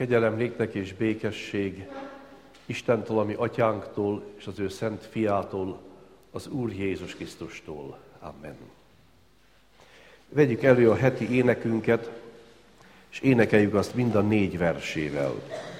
Kegyelem néktek és békesség Istentől, ami atyánktól, és az ő szent fiától, az Úr Jézus Krisztustól. Amen. Vegyük elő a heti énekünket, és énekeljük azt mind a 4 versével.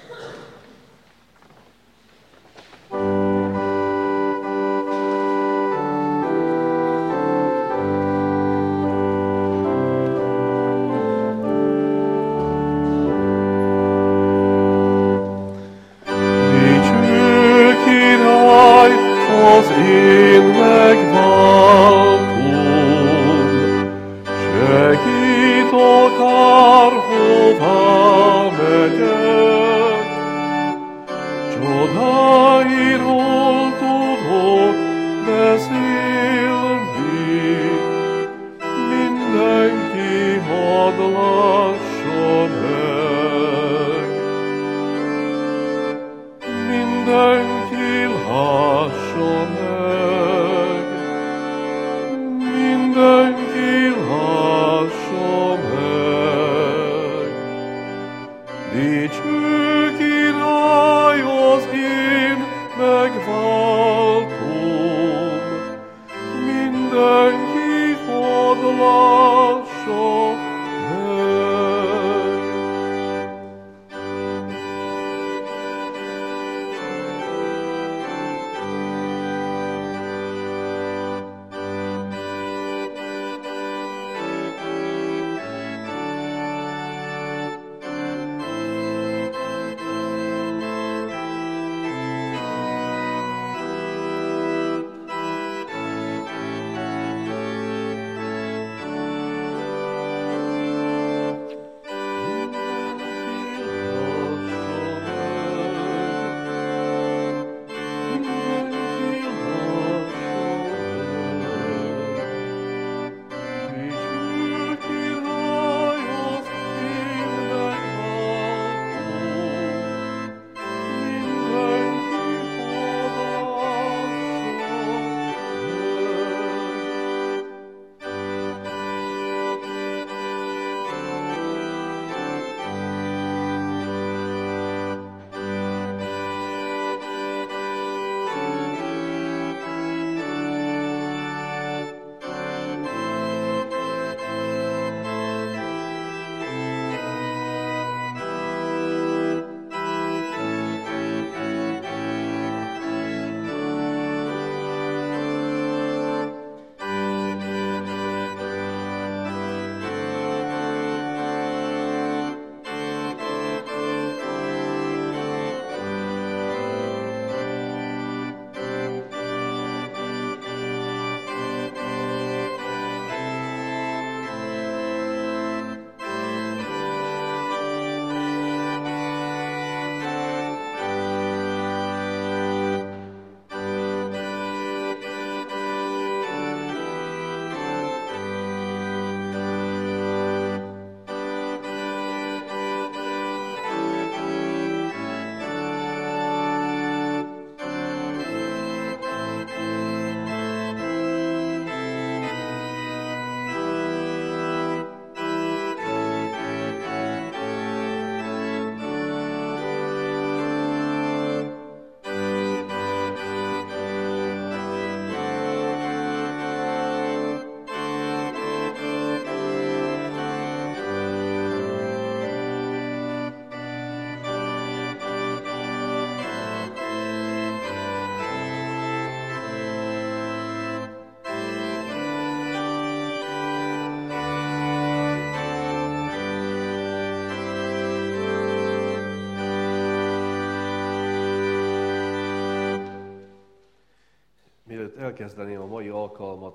Mielőtt elkezdeném a mai alkalmat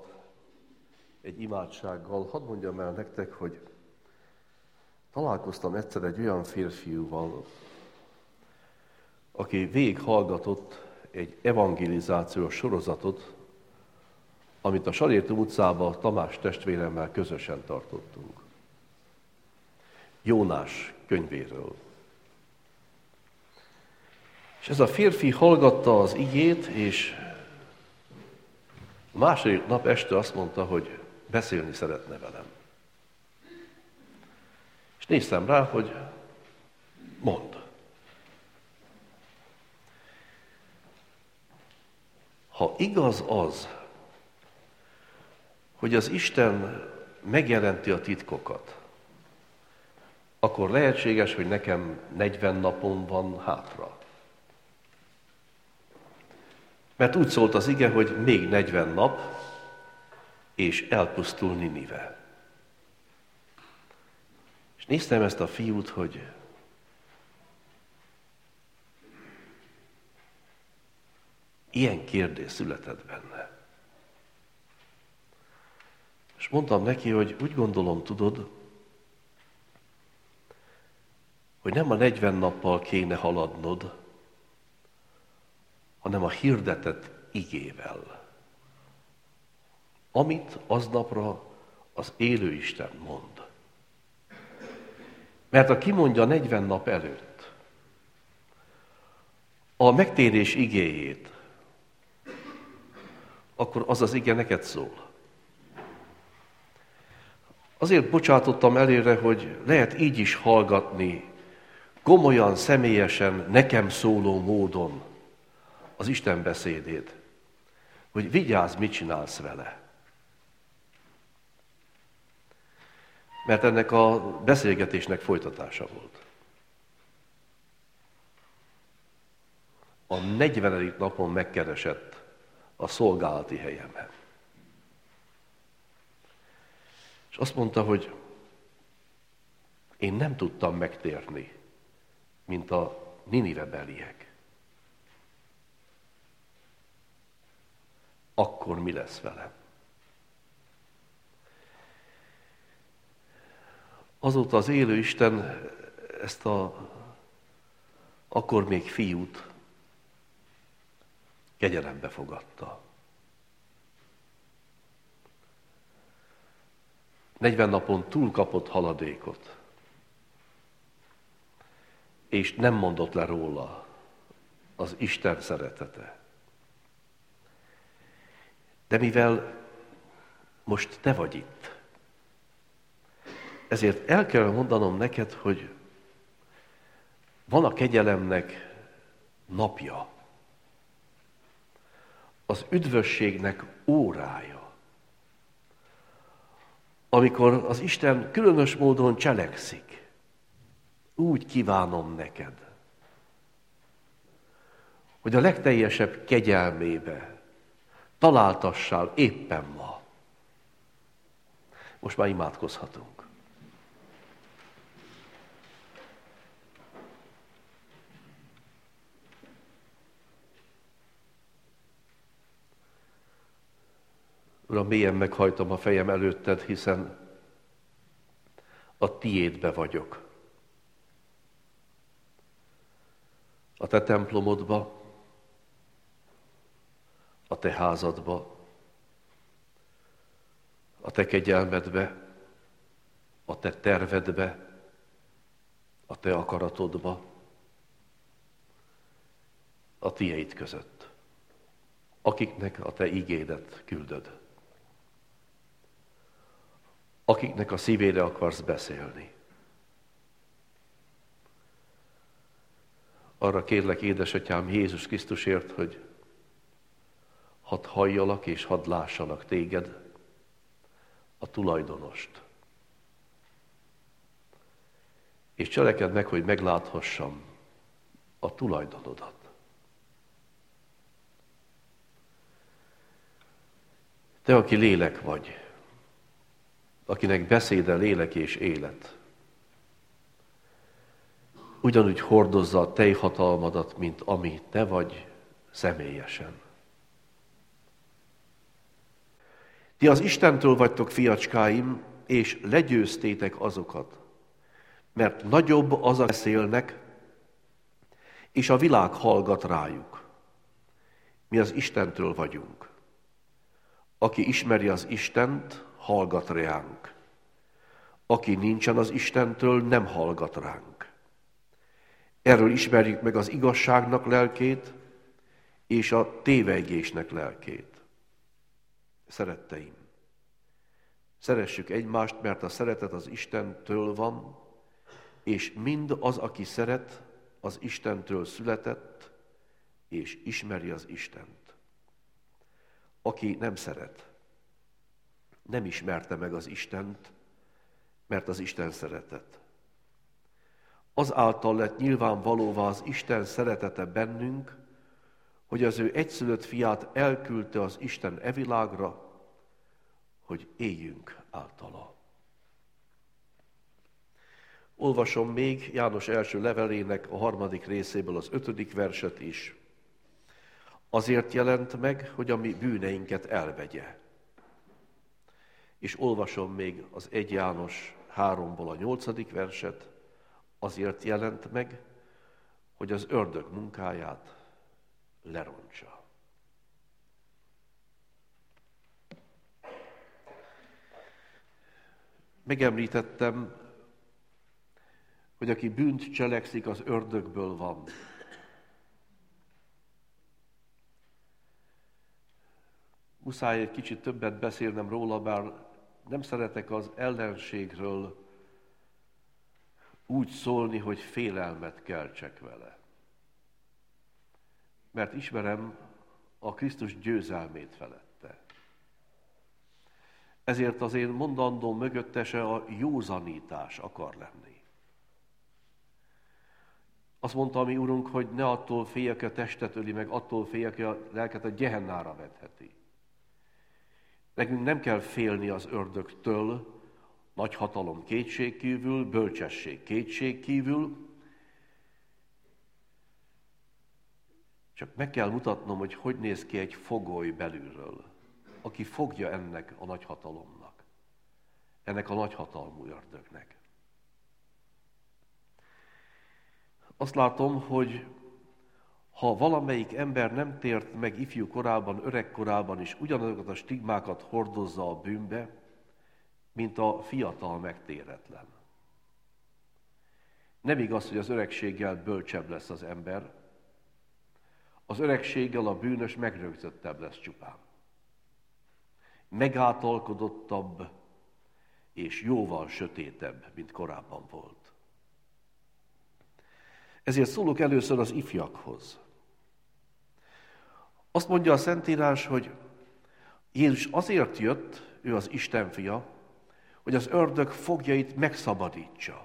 egy imádsággal, hadd mondjam el nektek, hogy találkoztam egyszer egy olyan férfiúval, aki végighallgatott egy evangelizációs sorozatot, amit a Salértum utcában Tamás testvéremmel közösen tartottunk. Jónás könyvéről. És ez a férfi hallgatta az igét, és második nap este azt mondta, hogy beszélni szeretne velem. És néztem rá, hogy mondd. Ha igaz az, hogy az Isten megjelenti a titkokat, akkor lehetséges, hogy nekem 40 napom van hátra. Mert úgy szólt az ige, hogy még 40 nap, és elpusztul Ninive. És néztem ezt a fiút, hogy ilyen kérdés született benne. És mondtam neki, hogy úgy gondolom, tudod, hogy nem a 40 nappal kéne haladnod, hanem a hirdetett igével, amit aznapra az élő Isten mond. Mert ha kimondja 40 nap előtt a megtérés igéjét, akkor az az ige neked szól. Azért bocsátottam előre, hogy lehet így is hallgatni, komolyan, személyesen, nekem szóló módon az Isten beszédét, hogy vigyázz, mit csinálsz vele. Mert ennek a beszélgetésnek folytatása volt. A 40. napon megkeresett a szolgálati helyemen. És azt mondta, hogy én nem tudtam megtérni, mint a ninivebeliek. Akkor mi lesz velem? Azóta az élő Isten ezt akkor még fiút kegyelembe fogadta. 40 napon túl kapott haladékot, és nem mondott le róla az Isten szeretete. De mivel most te vagy itt, ezért el kell mondanom neked, hogy van a kegyelemnek napja, az üdvösségnek órája, amikor az Isten különös módon cselekszik. Úgy kívánom neked, hogy a legteljesebb kegyelmébe találtassál éppen ma. Most már imádkozhatunk. Uram, mélyen meghajtom a fejem előtted, hiszen a tiédbe vagyok. A te templomodba, a te házadba, a te kegyelmedbe, a te tervedbe, a te akaratodba, a tieid között, akiknek a te igédet küldöd, akiknek a szívére akarsz beszélni. Arra kérlek, édesatyám, Jézus Krisztusért, hogy hadd halljalak és hadd lássalak téged, a tulajdonost. És cselekedd meg, hogy megláthassam a tulajdonodat. Te, aki lélek vagy, akinek beszéde lélek és élet, ugyanúgy hordozza a te hatalmadat, mint ami te vagy személyesen. Ti az Istentől vagytok, fiacskáim, és legyőztétek azokat, mert nagyobb az, a beszélnek, és a világ hallgat rájuk. Mi az Istentől vagyunk. Aki ismeri az Istent, hallgat ránk. Aki nincsen az Istentől, nem hallgat ránk. Erről ismerjük meg az igazságnak lelkét, és a tévegésnek lelkét. Szeretteim, szeressük egymást, mert a szeretet az Istentől van, és mind az, aki szeret, az Istentől született, és ismeri az Istent. aki nem szeret, nem ismerte meg az Istent, mert az Isten szeretet. Azáltal lett nyilvánvalóvá az Isten szeretete bennünk, hogy az ő egyszülött fiát elküldte az Isten e világra, hogy éljünk általa. Olvasom még János első levelének a 3. részéből az 5. verset is. Azért jelent meg, hogy a mi bűneinket elvegye. És olvasom még az 1 János 3-ból a 8. verset. Azért jelent meg, hogy az ördög munkáját lerontsa. Megemlítettem, hogy aki bűnt cselekszik, az ördögből van. Muszáj egy kicsit többet beszélnem róla, bár nem szeretek az ellenségről úgy szólni, hogy félelmet keltsek vele. Mert ismerem a Krisztus győzelmét felette. Ezért az én mondandóm mögöttese a józanítás akar lenni. Azt mondta a mi Urunk, hogy ne attól félj, aki a testet öli meg, attól félj, aki a lelket a Gehennára vetheti. Nekünk nem kell félni az ördögtől, nagy hatalom kétségkívül, bölcsesség kétségkívül, csak meg kell mutatnom, hogy néz ki egy fogoly belülről, aki fogja ennek a nagy hatalomnak, ennek a nagyhatalmú ördögnek. Azt látom, hogy ha valamelyik ember nem tért meg ifjú korában, öreg korában is ugyanazokat a stigmákat hordozza a bűnbe, mint a fiatal megtéretlen. Nem igaz, hogy az öregséggel bölcsebb lesz az ember, az öregséggel a bűnös megrögzöttebb lesz csupán. Megáltalkodottabb és jóval sötétebb, mint korábban volt. Ezért szólok először az ifjakhoz. Azt mondja a Szentírás, hogy Jézus azért jött, ő az Isten fia, hogy az ördög foglyait megszabadítsa.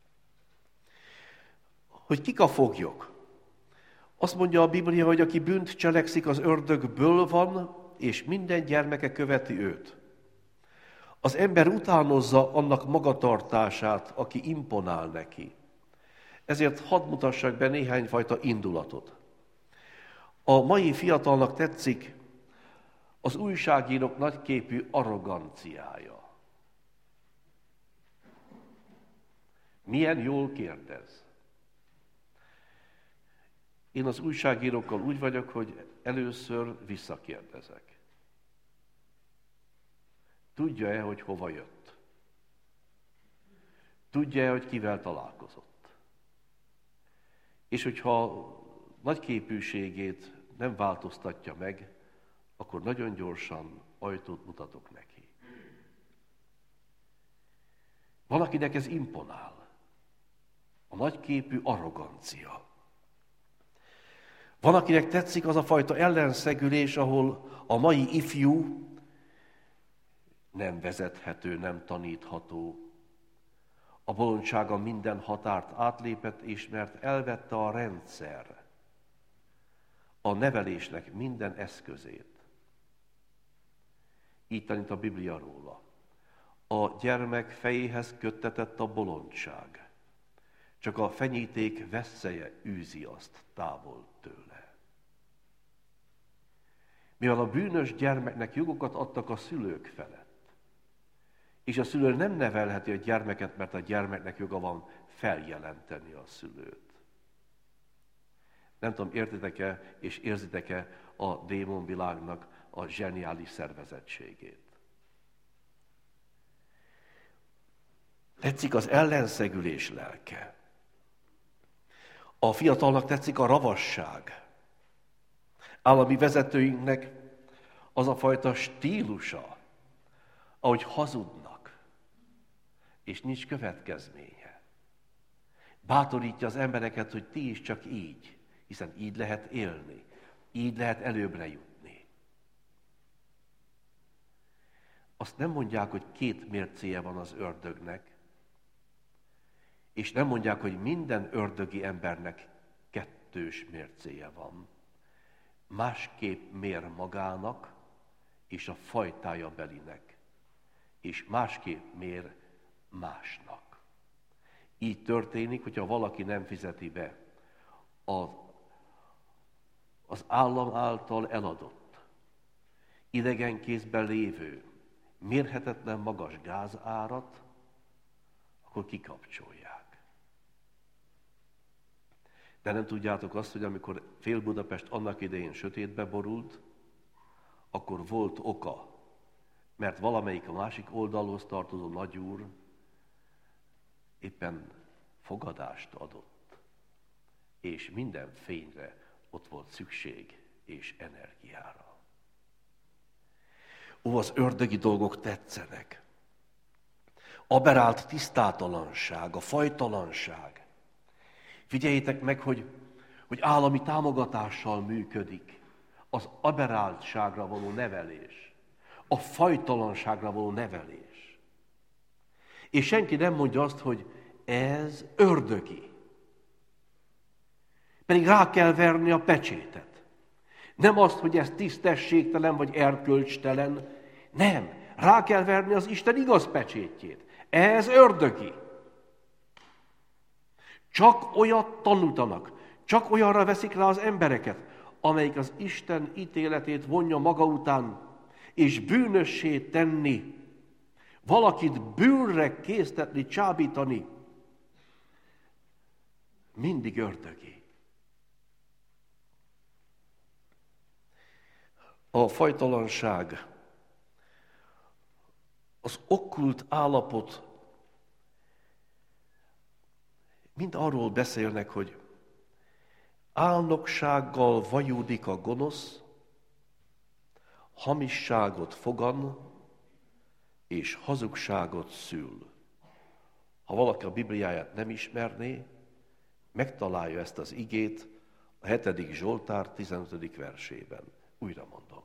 Hogy kik a foglyok? Azt mondja a Biblia, hogy aki bűnt cselekszik, az ördögből van, és minden gyermeke követi őt. Az ember utánozza annak magatartását, aki imponál neki. Ezért hadd mutassak be néhány fajta indulatot. A mai fiatalnak tetszik az újságírók nagyképű arroganciája. Milyen jól kérdez. Én az újságírókkal úgy vagyok, hogy először visszakérdezek. Tudja-e, hogy hova jött? Tudja-e, hogy kivel találkozott? És hogyha nagy képűségét nem változtatja meg, akkor nagyon gyorsan ajtót mutatok neki. Van, akinek ez imponál. A nagyképű arrogancia. Van, akinek tetszik az a fajta ellenszegülés, ahol a mai ifjú nem vezethető, nem tanítható. A bolondsága minden határt átlépett, és mert elvette a rendszer, a nevelésnek minden eszközét. Így tanít a Biblia róla. A gyermek fejéhez köttetett a bolondság, csak a fenyíték vesszeje űzi azt távol tőle. Mivel a bűnös gyermeknek jogokat adtak a szülők felett, és a szülő nem nevelheti a gyermeket, mert a gyermeknek joga van feljelenteni a szülőt. Nem tudom, értitek-e és érzitek-e a démonvilágnak a zseniális szervezettségét. Tetszik az ellenszegülés lelke. A fiatalnak tetszik a ravasság. Állami vezetőinknek az a fajta stílusa, ahogy hazudnak, és nincs következménye. Bátorítja az embereket, hogy ti is csak így, hiszen így lehet élni, így lehet előbbre jutni. azt nem mondják, hogy 2 mércéje van az ördögnek, és nem mondják, hogy minden ördögi embernek 2 mércéje van. Másképp mér magának és a fajtája belinek, és másképp mér másnak. Így történik, hogyha valaki nem fizeti be az állam által eladott, idegen kézben lévő, mérhetetlen magas gázárat, akkor kikapcsolják. De nem tudjátok azt, hogy amikor fél Budapest annak idején sötétbe borult, akkor volt oka, mert valamelyik a másik oldalhoz tartozó nagyúr éppen fogadást adott, és minden fényre ott volt szükség és energiára. Ó, az ördögi dolgok tetszenek. Aberált tisztátalanság, a fajtalanság. Figyeljétek meg, hogy állami támogatással működik az aberáltságra való nevelés, a fajtalanságra való nevelés. És senki nem mondja azt, hogy ez ördögi. Pedig rá kell verni a pecsétet. Nem azt, hogy ez tisztességtelen vagy erkölcstelen, nem. Rá kell verni az Isten igaz pecsétjét. Ez ördögi. Csak olyat tanítanak, csak olyanra veszik rá az embereket, amelyik az Isten ítéletét vonja maga után, és bűnössé tenni, valakit bűnre késztetni, csábítani, mindig ördögi. A fajtalanság, az okkult állapot mind arról beszélnek, hogy álnoksággal vajúdik a gonosz, hamisságot fogan, és hazugságot szül. Ha valaki a Bibliáját nem ismerné, megtalálja ezt az igét a 7. Zsoltár 15. versében. Újra mondom.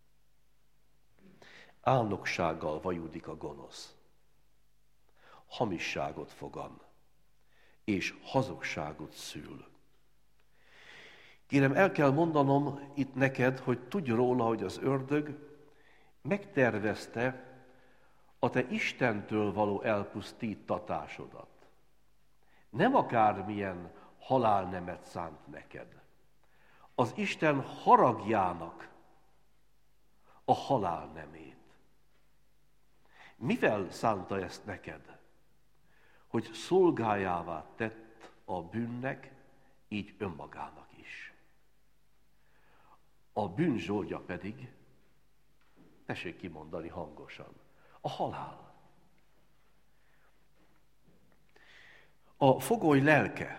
Álnoksággal vajúdik a gonosz, hamisságot fogan, és hazugságot szül. Kérem, el kell mondanom itt neked, hogy tudj róla, hogy az ördög megtervezte a te Istentől való elpusztítatásodat. Nem akármilyen halálnemet szánt neked. Az Isten haragjának a halálnemét. Mivel szánta ezt neked? Hogy szolgájává tett a bűnnek, így önmagának is. A bűn zsoldja pedig, tessék kimondani hangosan, a halál. A fogoly lelke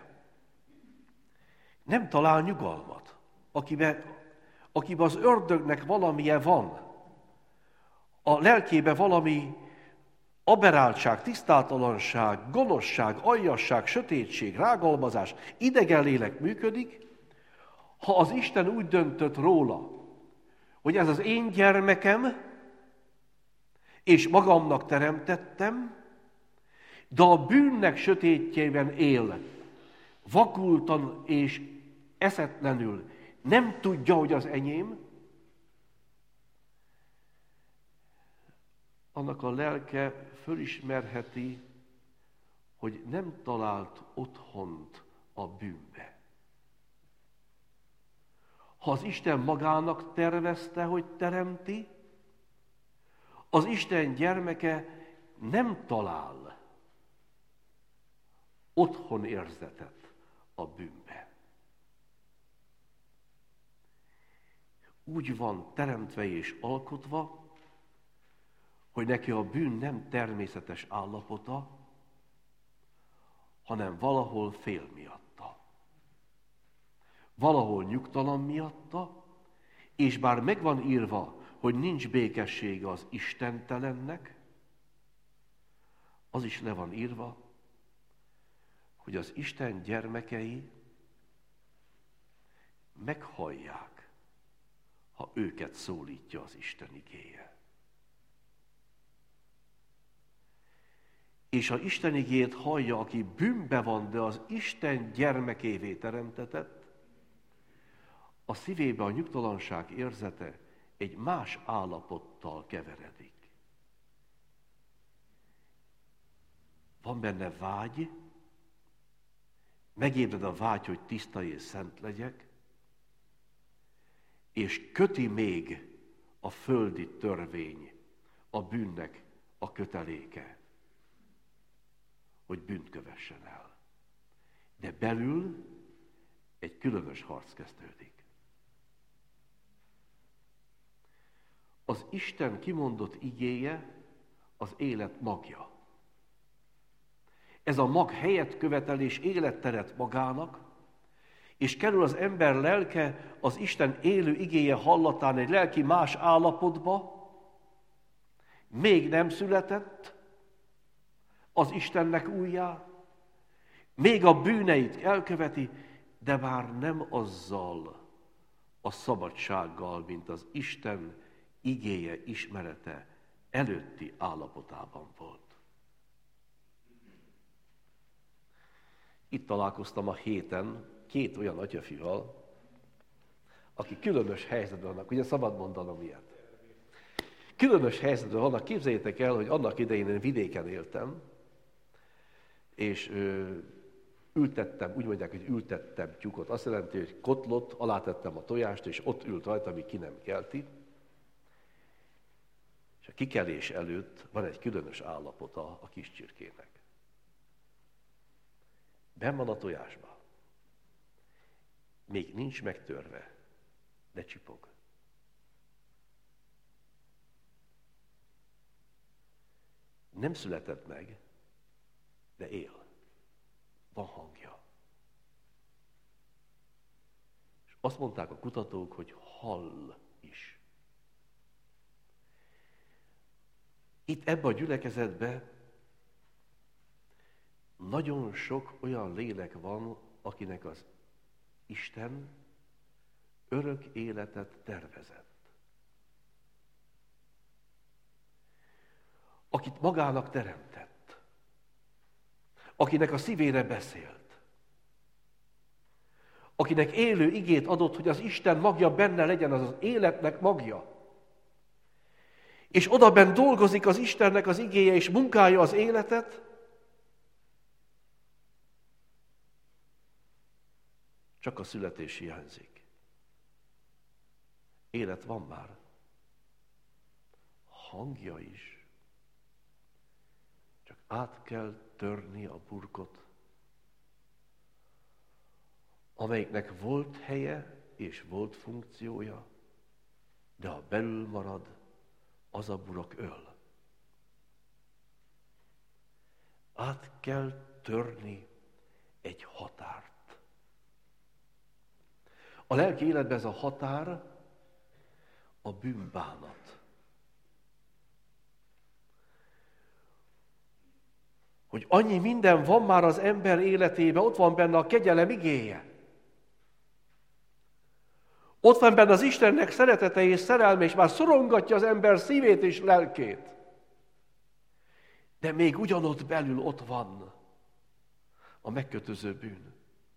nem talál nyugalmat, akiben az ördögnek valamije van, a lelkébe valami aberáltság, tisztátalanság, gonoszság, aljasság, sötétség, rágalmazás, idegen lélek működik, ha az Isten úgy döntött róla, hogy ez az én gyermekem, és magamnak teremtettem, de a bűnnek sötétjében él, vakultan és eszetlenül, nem tudja, hogy az enyém, annak a lelke fölismerheti, hogy nem talált otthont a bűnbe. Ha az Isten magának tervezte, hogy teremti, az Isten gyermeke nem talál otthon érzetet a bűnbe. Úgy van teremtve és alkotva, hogy neki a bűn nem természetes állapota, hanem valahol fél miatta. Valahol nyugtalan miatta, és bár megvan írva, hogy nincs békessége az istentelennek, az is le van írva, hogy az Isten gyermekei meghallják, ha őket szólítja az Isten igéje. és az Isten igét hallja, aki bűnbe van, de az Isten gyermekévé teremtetett, a szívébe a nyugtalanság érzete egy más állapottal keveredik. Van benne vágy, megébred a vágy, hogy tiszta és szent legyek, és köti még a földi törvény, a bűnnek a köteléke, hogy bűnt kövessen el. De belül egy különös harc kezdődik. Az Isten kimondott igéje az élet magja. Ez a mag helyet követel és életteret magának, és kerül az ember lelke az Isten élő igéje hallatán egy lelki más állapotba, még nem született az Istennek újjá, még a bűneit elköveti, de már nem azzal a szabadsággal, mint az Isten igéje ismerete előtti állapotában volt. Itt találkoztam a héten 2 olyan atyafival, akik különös helyzetben vannak, ugye szabad mondanom ilyet. Különös helyzetben vannak, képzeljétek el, hogy annak idején én vidéken éltem, és ültettem, úgy mondják, hogy ültettem tyúkot. Azt jelenti, hogy kotlott, alátettem a tojást, és ott ült rajta, amíg ki nem kelti. És a kikelés előtt van egy különös állapota a kis csirkének. Benn van a tojásban. Még nincs megtörve, de csipog. Nem született meg, de él. Van hangja. És azt mondták a kutatók, hogy hall is. Itt ebben a gyülekezetben nagyon sok olyan lélek van, akinek az Isten örök életet tervezett. Akit magának teremtett. Akinek a szívére beszélt. Akinek élő igét adott, hogy az Isten magja benne legyen, az az életnek magja. És odabenn dolgozik az Istennek az igéje, és munkálja az életet, csak a születés hiányzik. Élet van már. Hangja is. Csak át kell törni a burkot, amelyiknek volt helye és volt funkciója, de ha belül marad, az a burok öl. Át kell törni egy határt. A lelki életben ez a határ a bűnbánat. Hogy annyi minden van már az ember életében, ott van benne a kegyelem igéje. Ott van benne az Istennek szeretete és szerelme, és már szorongatja az ember szívét és lelkét. De még ugyanott belül ott van a megkötöző bűn.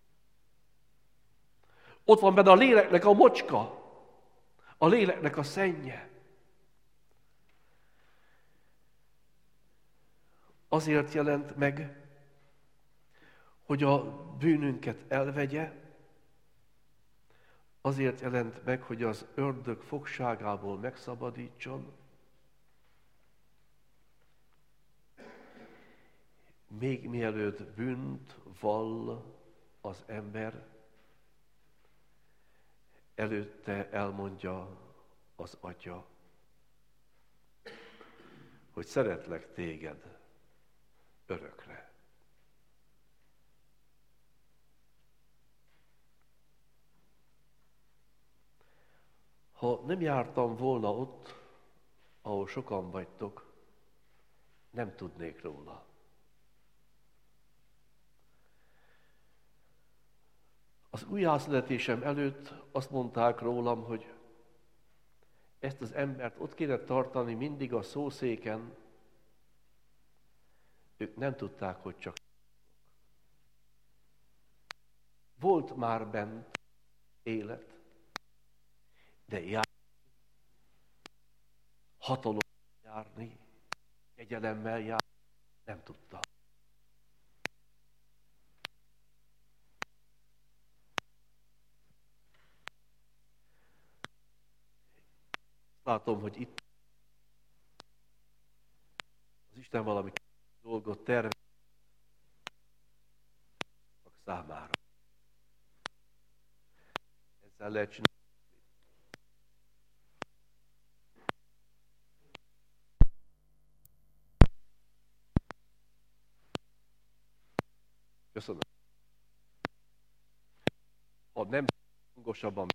Ott van benne a léleknek a mocska, a léleknek a szennye. Azért jelent meg, hogy a bűnünket elvegye, azért jelent meg, hogy az ördög fogságából megszabadítson, még mielőtt bűnt vall az ember, előtte elmondja az Atya, hogy szeretlek téged örökre. Ha nem jártam volna ott, ahol sokan vagytok, nem tudnék róla. Az újjászületésem előtt azt mondták rólam, hogy ezt az embert ott kéne tartani mindig a szószéken, Ők nem tudták, hogy csak volt már bent élet, de hatalom járni, kegyelemmel járni nem tudta. Látom, hogy itt az Isten valami dolgot tervez számára. Ezzel lehet csinálni. Köszönöm. Ha nem hangosabban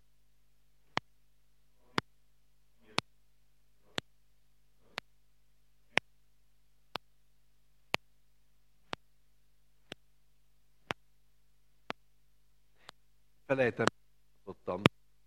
felejtem, tudtam.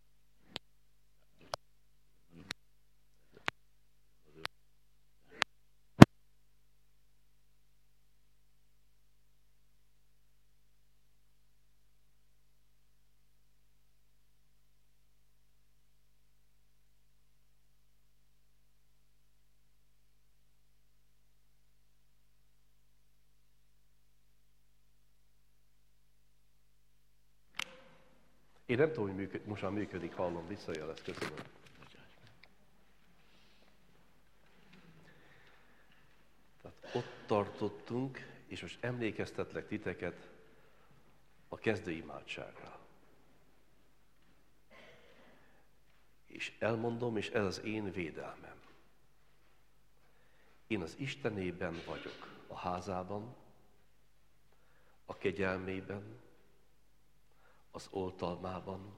Én nem tudom, hogy most már működik, hallom, visszajelez, köszönöm. Tehát ott tartottunk, és most emlékeztetlek titeket a kezdőimádságra. És elmondom, és ez az én védelmem. Én az Istenében vagyok, a házában, a kegyelmében, az oltalmában,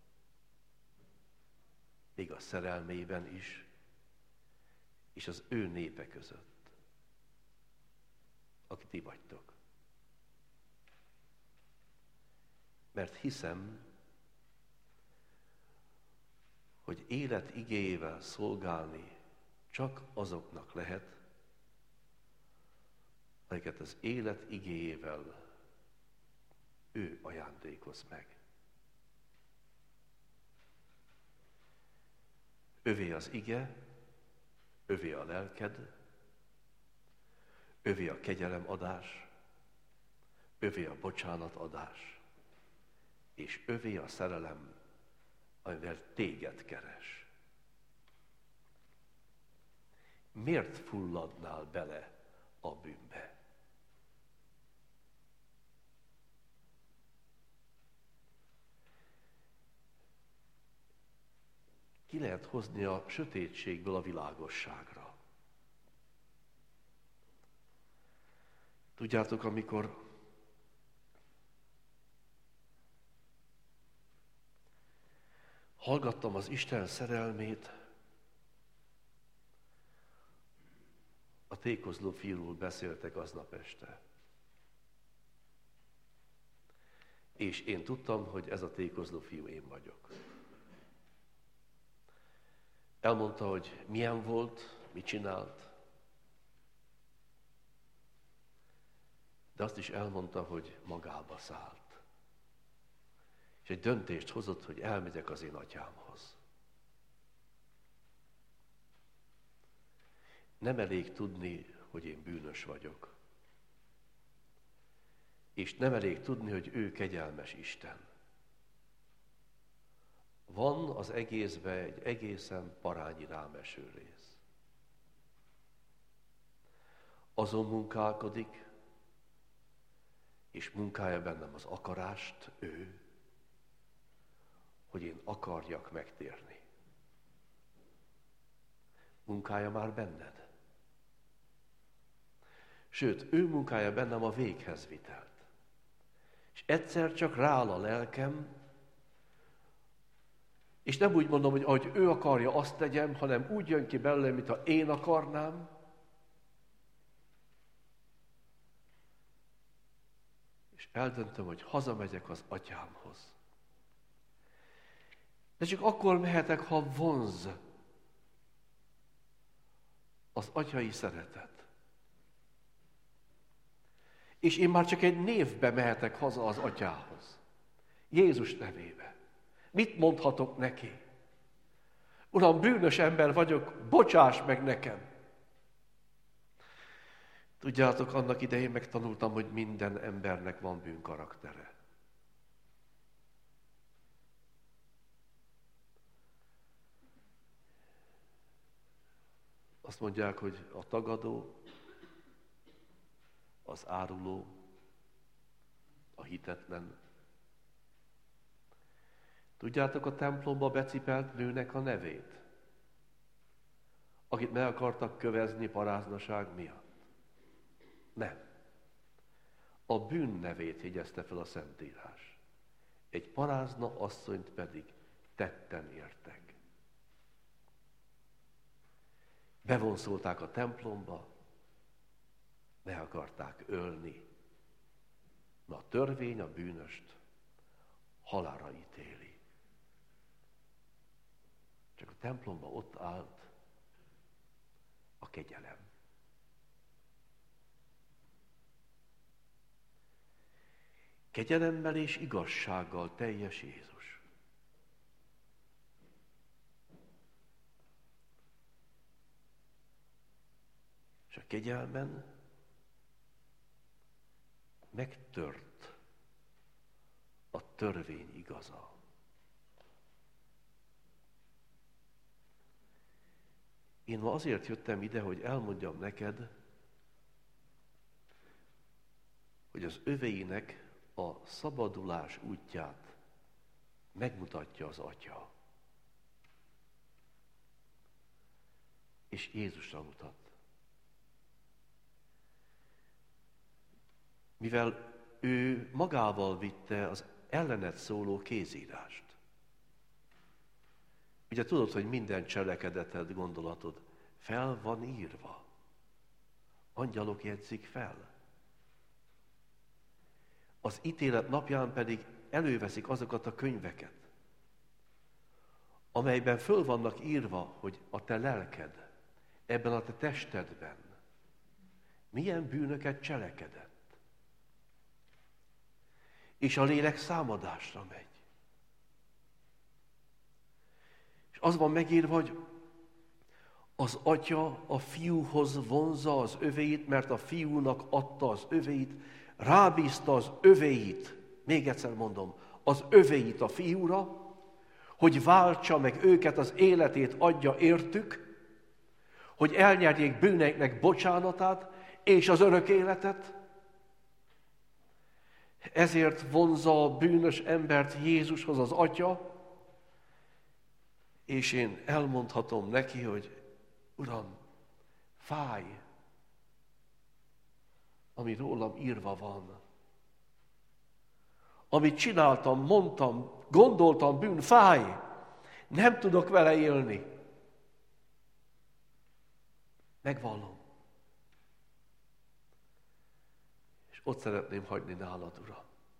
még a szerelmében is, és az ő népe között, akik ti vagytok. Mert hiszem, hogy élet igéjével szolgálni csak azoknak lehet, akiket az élet igéjével ő ajándékoz meg. Övé az ige, övé a lelked, övé a kegyelemadás, övé a bocsánatadás, és övé a szerelem, amivel téged keres. Miért fulladnál bele a bűnbe? Ki lehet hozni a sötétségből a világosságra. Tudjátok, amikor hallgattam az Isten szerelmét, a tékozló fiúról beszéltek aznap este. És én tudtam, hogy ez a tékozló fiú én vagyok. Elmondta, hogy milyen volt, mit csinált, de azt is elmondta, hogy magába szállt. És egy döntést hozott, hogy elmegyek az én atyámhoz. Nem elég tudni, hogy én bűnös vagyok. És nem elég tudni, hogy ő kegyelmes Isten. Van az egészben egy egészen parányi rámeső rész. Azon munkálkodik, és munkálja bennem az akarást, ő, hogy én akarjak megtérni. Munkálja már benned. Sőt, ő munkálja bennem a véghez vitelt. És egyszer csak rááll a lelkem, és nem úgy mondom, hogy ahogy ő akarja, azt tegyem, hanem úgy jön ki belőlem, mintha én akarnám. És eldöntöm, hogy hazamegyek az atyámhoz. De csak akkor mehetek, ha vonz az atyai szeretet. És én már csak egy névbe mehetek haza az atyához. Jézus nevébe. Mit mondhatok neki? Uram, bűnös ember vagyok, bocsáss meg nekem! Tudjátok, annak idején megtanultam, hogy minden embernek van bűnkaraktere. Azt mondják, hogy a tagadó, az áruló, a hitetlen. Tudjátok a templomba becipelt nőnek a nevét? Akit meg akartak kövezni paráznaság miatt? Nem. A bűn nevét jegyezte fel a Szentírás. Egy parázna asszonyt pedig tetten értek. Bevonszolták a templomba, meg akarták ölni. Na, a törvény a bűnöst halálra ítéli. Csak a templomba ott állt a kegyelem. Kegyelemmel és igazsággal teljes Jézus. És a kegyelmen megtört a törvény igaza. Én ma azért jöttem ide, hogy elmondjam neked, hogy az övéinek a szabadulás útját megmutatja az Atya. És Jézusra mutat. Mivel ő magával vitte az ellenet szóló kézírást. Ugye tudod, hogy minden cselekedeted, gondolatod fel van írva. Angyalok jegyzik fel. Az ítélet napján pedig előveszik azokat a könyveket, amelyben föl vannak írva, hogy a te lelked ebben a te testedben milyen bűnöket cselekedett. És a lélek számadásra megy. És az van megírva, hogy az Atya a fiúhoz vonzza az övéit, mert a fiúnak adta az övéit, rábízta az övéit, még egyszer mondom, az övéit a fiúra, hogy váltsa meg őket, az életét adja értük, hogy elnyerjék bűneiknek bocsánatát és az örök életet. Ezért vonzza a bűnös embert Jézushoz az Atya, és én elmondhatom neki, hogy Uram, fáj, ami rólam írva van. Amit csináltam, mondtam, gondoltam, bűn, fáj. Nem tudok vele élni. Megvallom. És ott szeretném hagyni nálad, Uram.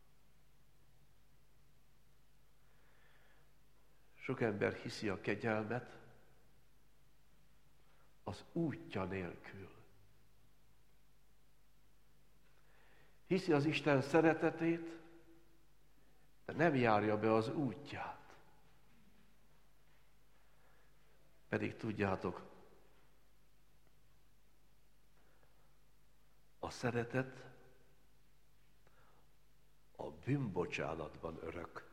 Sok ember hiszi a kegyelmet az útja nélkül. Hiszi az Isten szeretetét, de nem járja be az útját. Pedig tudjátok, a szeretet a bűnbocsánatban örök.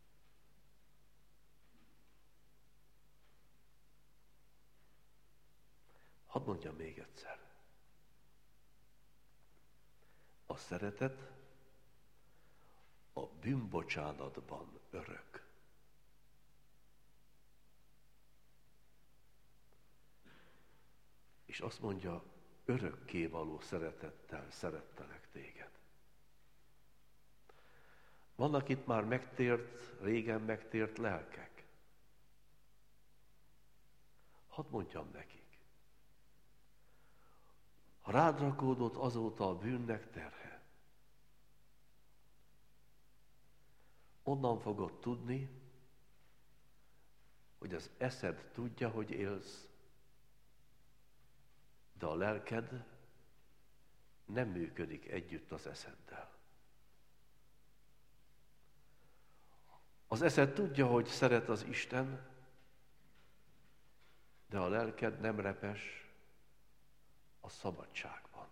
Hadd mondjam még egyszer. A szeretet a bűnbocsánatban örök. És azt mondja, örökkévaló szeretettel szerettelek téged. Vannak itt már megtért, régen megtért lelkek. Hadd mondjam nekik. Ha rád rakódott azóta a bűnnek terhe, onnan fogod tudni, hogy az eszed tudja, hogy élsz, de a lelked nem működik együtt az eszeddel. Az eszed tudja, hogy szeret az Isten, de a lelked nem repes a szabadságban.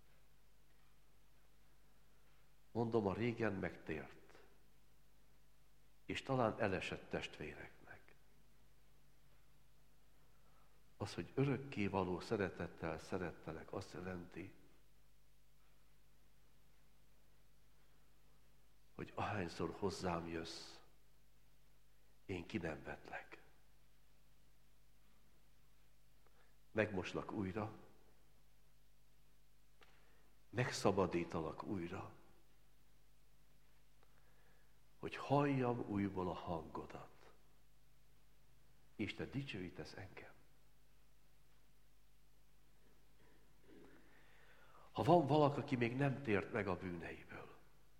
Mondom, a régen megtért, és talán elesett testvéreknek. Az, hogy örökké való szeretettel szerettelek, azt jelenti, hogy ahányszor hozzám jössz, én ki nem vetlek. Megmoslak újra, megszabadítalak újra, hogy halljam újból a hangodat, és te dicsőítesz engem. Ha van valaki, aki még nem tért meg a bűneiből,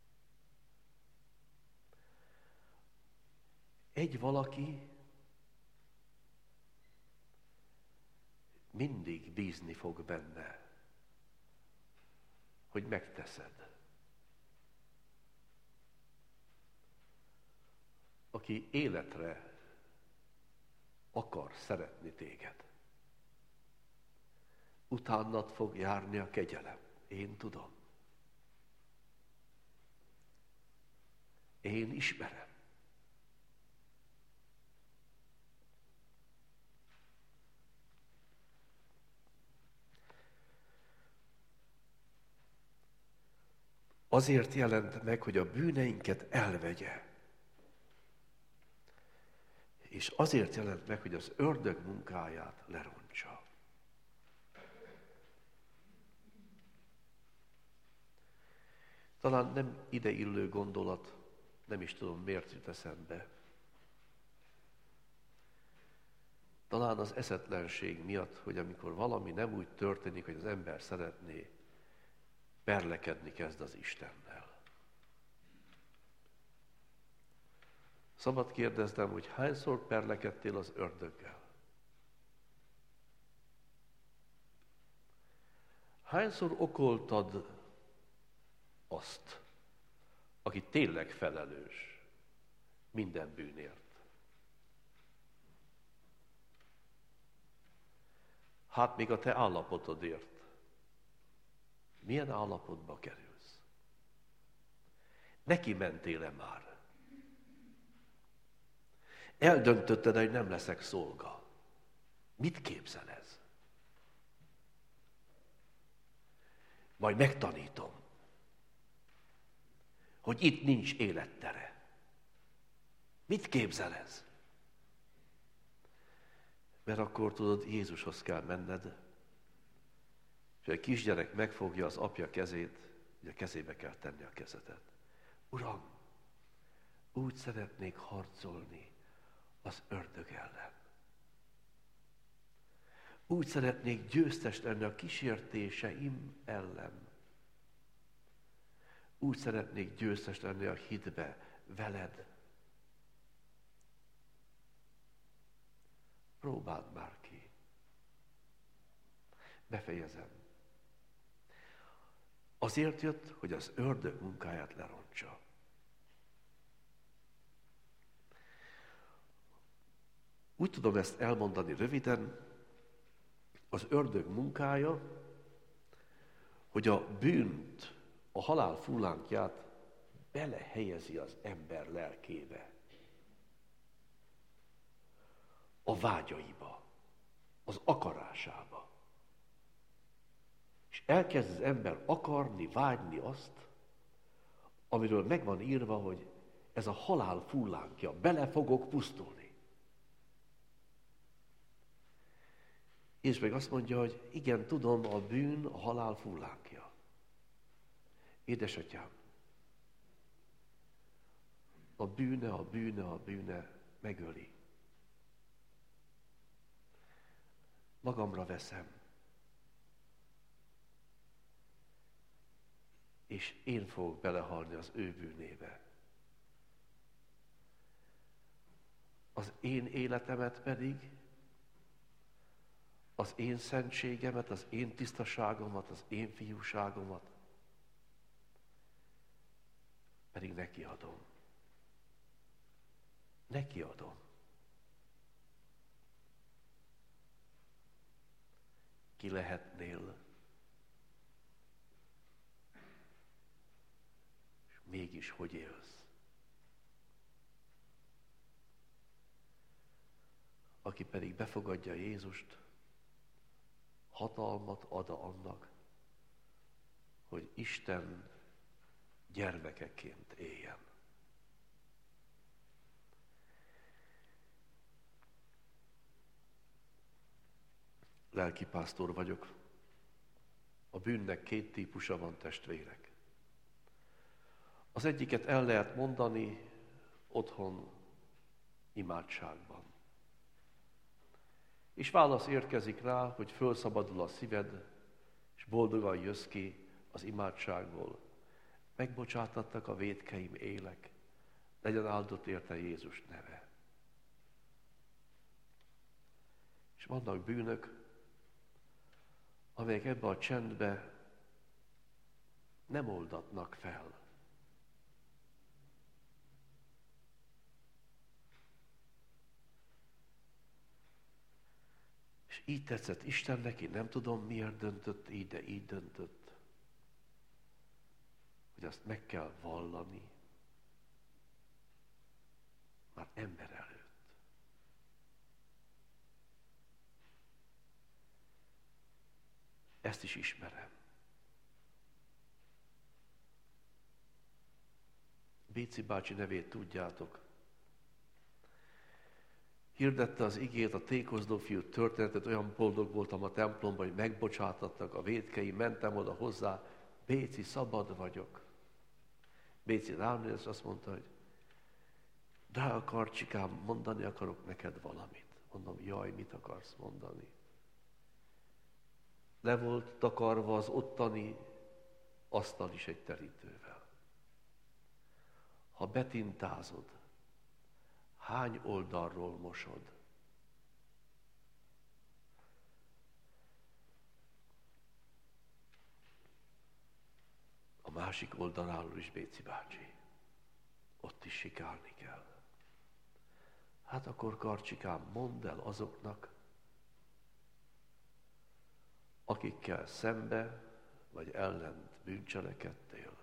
egy valaki mindig bízni fog benne, hogy megteszed. Aki életre akar szeretni téged. Utánad fog járni a kegyelem. Én tudom. Én ismerem. Azért jelent meg, hogy a bűneinket elvegye. És azért jelent meg, hogy az ördög munkáját lerontsa. Talán nem ideillő gondolat, nem is tudom, miért jut eszembe. Talán az eszetlenség miatt, hogy amikor valami nem úgy történik, hogy az ember szeretné, perlekedni kezd az Istennel. Szabad kérdeznem, hogy hányszor perlekedtél az ördöggel? Hányszor okoltad azt, aki tényleg felelős minden bűnért? Hát még a te állapotodért. Milyen állapotba kerülsz? Neki mentél-e már? Eldöntötted, hogy nem leszek szolga. Mit képzel ez? Majd megtanítom, hogy itt nincs élettere. Mit képzel ez? Mert akkor tudod, Jézushoz kell menned, és egy kisgyerek megfogja az apja kezét, ugye a kezébe kell tenni a kezedet. Uram, úgy szeretnék harcolni az ördög ellen. Úgy szeretnék győztes lenni a kísértéseim ellen. Úgy szeretnék győztes lenni a hitbe veled. Próbáld már ki. Befejezem. Azért jött, hogy az ördög munkáját lerontsa. Úgy tudom ezt elmondani röviden, az ördög munkája, hogy a bűnt, a halál fullánkját belehelyezi az ember lelkébe, a vágyaiba, az akarásába. És elkezd az ember akarni, vágyni azt, amiről meg van írva, hogy ez a halál fullánkja, bele fogok pusztulni. És meg azt mondja, hogy igen, tudom, a bűn a halál fullánkja. Édesatyám, a bűne megöli. Magamra veszem. És én fogok belehalni az ő bűnébe. Az én életemet pedig az én szentségemet, az én tisztaságomat, az én fiúságomat, pedig neki adom. Neki adom. Ki lehetnél, és mégis hogy élsz? Aki pedig befogadja Jézust, hatalmat ad annak, hogy Isten gyermekeként éljen. Lelkipásztor vagyok. A bűnnek két típusa van, testvérek. Az egyiket el lehet mondani otthon, imádságban. És válasz érkezik rá, hogy fölszabadul a szíved, és boldogan jössz ki az imádságból. Megbocsátattak a vétkeim, élek, legyen áldott érte Jézus neve. És vannak bűnök, amelyek ebbe a csendbe nem oldatnak fel. És így tetszett Istennek, én nem tudom miért döntött így, de így döntött, hogy azt meg kell vallani már ember előtt. Ezt is ismerem. Béci bácsi nevét tudjátok. Hirdette az igét, a tékozló fiú történetet, olyan boldog voltam a templomban, hogy megbocsátattak a vétkeim, mentem oda hozzá, Béci, szabad vagyok. Béci rám néz, azt mondta, hogy drága karcsikám, mondani akarok neked valamit. Mondom, jaj, mit akarsz mondani? Le volt takarva az ottani asztal is egy terítővel. Ha betintázod, hány oldalról mosod? A másik oldaláról is, Béci bácsi. Ott is sikálni kell. Hát akkor, karcsikám, mondd el azoknak, akikkel szembe vagy ellent bűncselekedtél,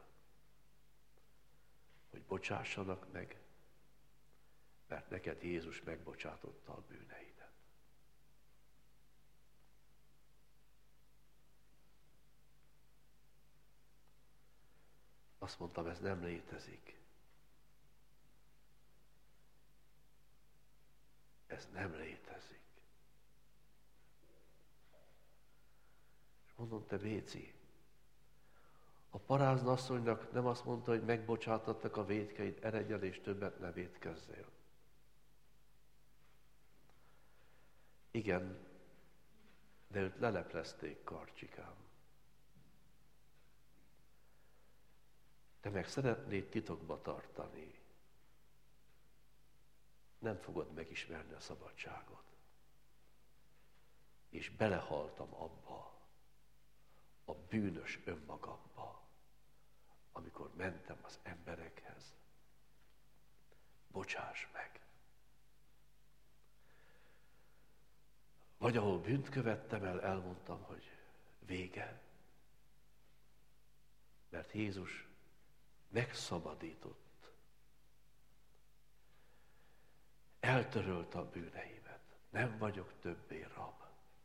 hogy bocsássanak meg, mert neked Jézus megbocsátotta a bűneidet. Azt mondtam, ez nem létezik. Ez nem létezik. És mondom, te Béci, a paráznasszonynak nem azt mondta, hogy megbocsátattak a vétkeid, eredj el és többet ne vétkezzél. Igen, de őt leleplezték, karcsikám. Te meg szeretnéd titokba tartani. Nem fogod megismerni a szabadságot. És belehaltam abba, a bűnös önmagamba, amikor mentem az emberekhez. Bocsáss meg! Vagy ahol bűnt követtem el, elmondtam, hogy vége. Mert Jézus megszabadított. Eltörölte a bűneimet. Nem vagyok többé rab.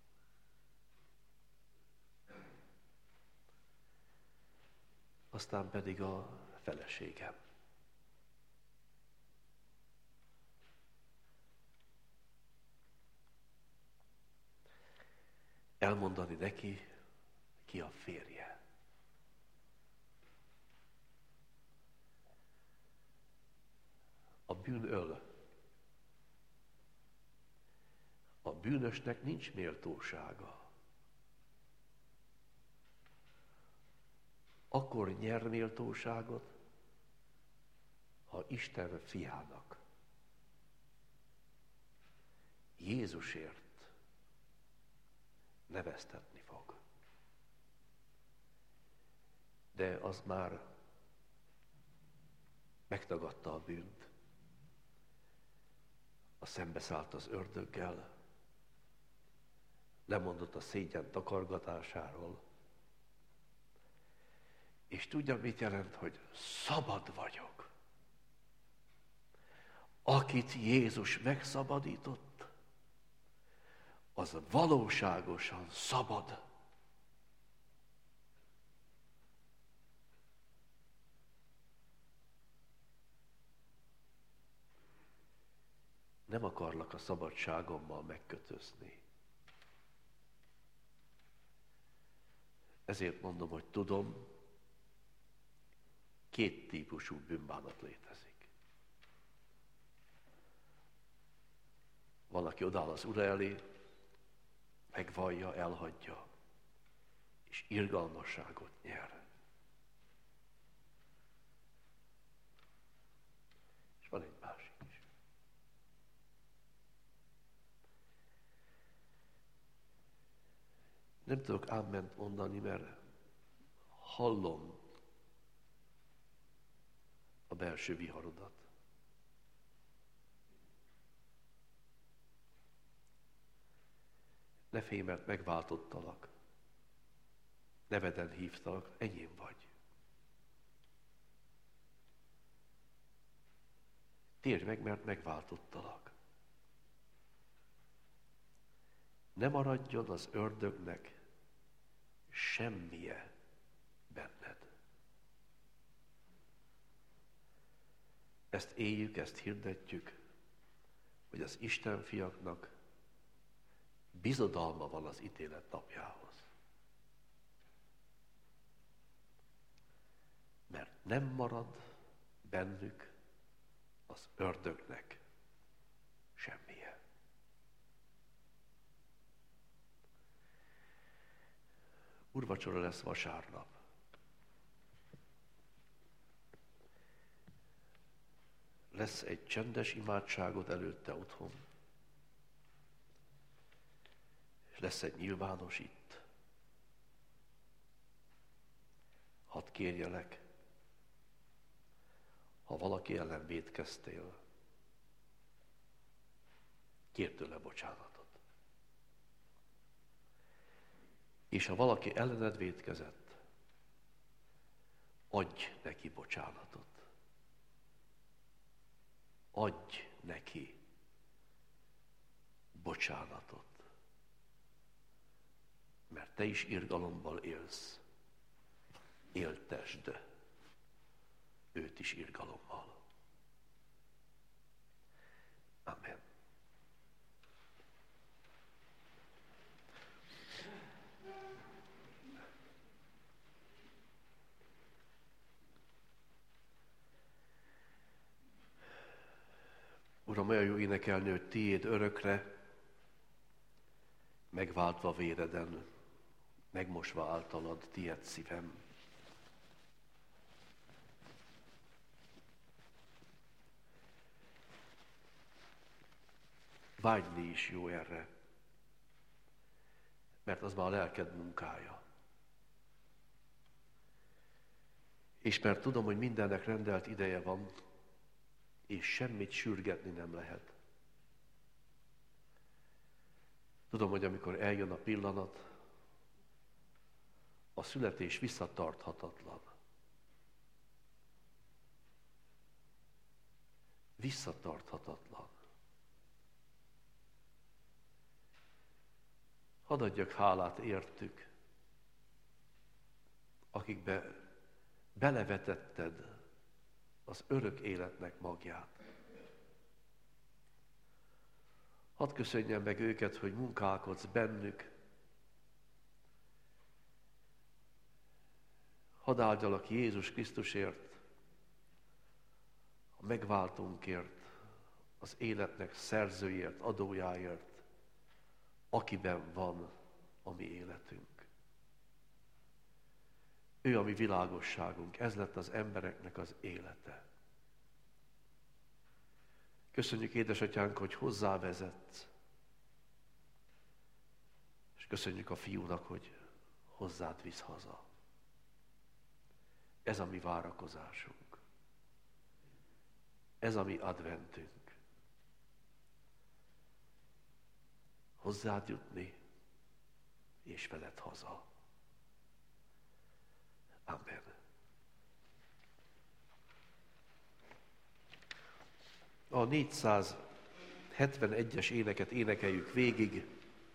Aztán pedig a feleségem. Elmondani neki, ki a férje. A bűn öl. A bűnösnek nincs méltósága. Akkor nyer méltóságot, ha Isten fiának, Jézusért neveztetni fog. De az már megtagadta a bűnt, a szembeszállt az ördöggel, lemondott a szégyen takargatásáról, és tudja, mit jelent, hogy szabad vagyok. Akit Jézus megszabadított, az valóságosan szabad. Nem akarlak a szabadságommal megkötözni. Ezért mondom, hogy tudom, két típusú bűnbánat létezik. Valaki odáll az Ura elé, megvallja, elhagyja, és irgalmasságot nyer. És van egy másik is. Nem tudok áment mondani, mert hallom a belső viharodat. Ne félj, mert megváltottalak. Neveden hívtalak, enyém vagy. Térj meg, mert megváltottalak. Ne maradjon az ördögnek semmije benned. Ezt éljük, ezt hirdetjük, hogy az Isten fiaknak bizodalma van az ítélet napjához. Mert nem marad bennük az ördögnek semmije. Úrvacsora lesz vasárnap. Lesz egy csendes imádságod előtte otthon, és lesz egy nyilvános itt. Hadd kérjelek, ha valaki ellen vétkeztél, kérj tőle bocsánatot. És ha valaki ellened vétkezett, adj neki bocsánatot. Adj neki bocsánatot. Mert te is irgalommal élsz. Éltesd őt is irgalommal. Amen. Uram, olyan jó énekelni, hogy tiéd örökre, megváltva véreden, megmosva általad tiéd szívem. Vágyni is jó erre, mert az már a lelked munkája. És mert tudom, hogy mindennek rendelt ideje van, és semmit sürgetni nem lehet. Tudom, hogy amikor eljön a pillanat, a születés visszatarthatatlan. Visszatarthatatlan. Hadd adjak hálát értük, akikbe belevetetted az örök életnek magját. Hadd köszönjem meg őket, hogy munkálkodsz bennük. Hadd áldjalak Jézus Krisztusért, a megváltónkért, az életnek szerzőért, adójáért, akiben van a mi életünk. Ő a mi világosságunk, ez lett az embereknek az élete. Köszönjük, édesatyánk, hogy hozzávezetsz, és köszönjük a Fiúnak, hogy hozzád visz haza. Ez a mi várakozásunk. Ez a mi adventünk. Hozzád jutni, és veled haza. Amen. A 471-es éneket énekeljük végig.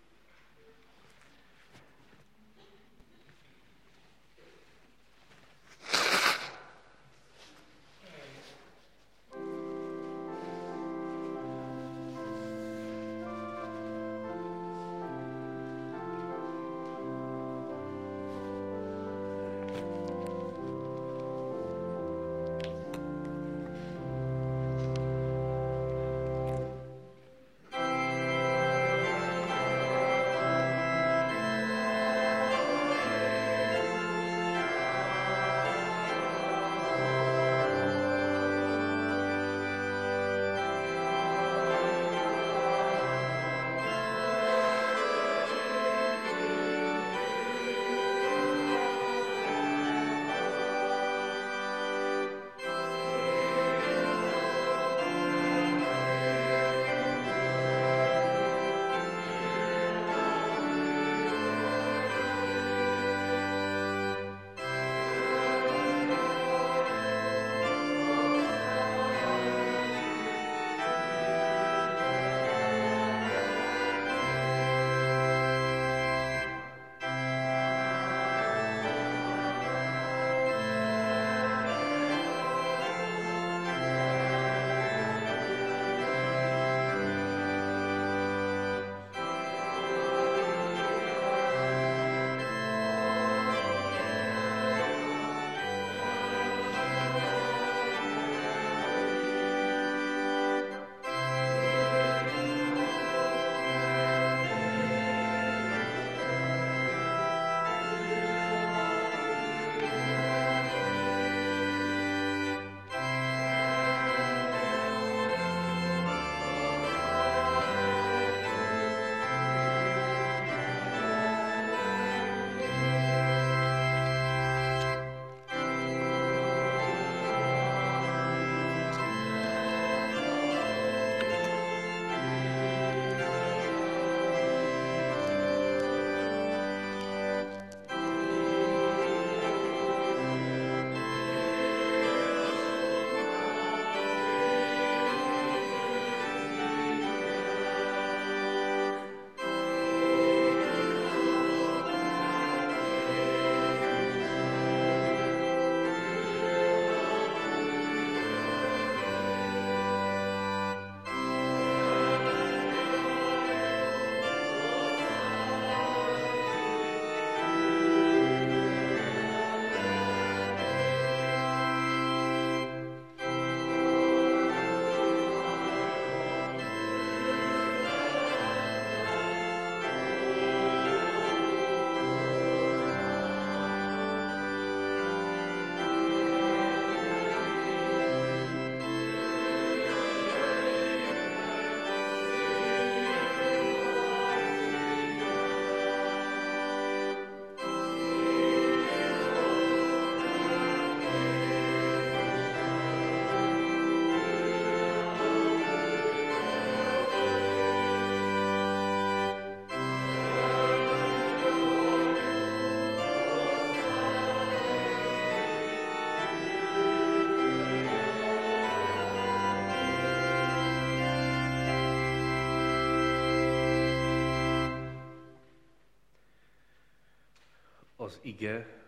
Az ige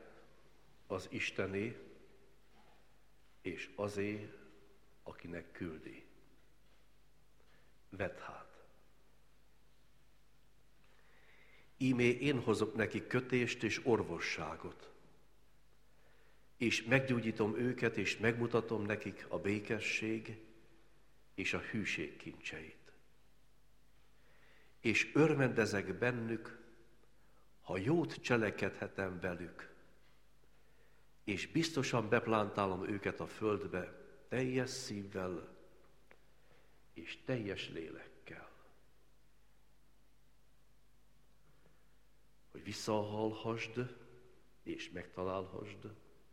az Istené, és azé, akinek küldi. Vedd hát! Ímé én hozok neki kötést és orvosságot, és meggyógyítom őket, és megmutatom nekik a békesség és a hűség kincseit. És örvendezek bennük, ha jót cselekedhetem velük, és biztosan beplántálom őket a földbe teljes szívvel és teljes lélekkel. visszahallhassd, és megtalálhassd.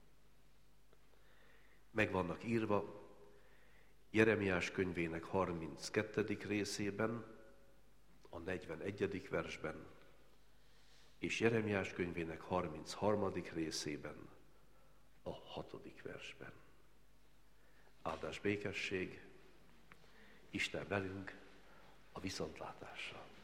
Meg vannak írva Jeremiás könyvének 32. részében, a 41. versben, és Jeremiás könyvének 33. részében, a 6. versben. Áldás békesség, Isten velünk, a viszontlátásra.